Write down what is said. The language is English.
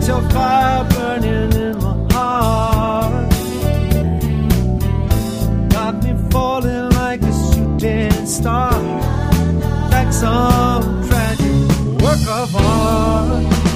Got your fire burning in my heart. Got me falling like a shooting star, like some tragic work of art.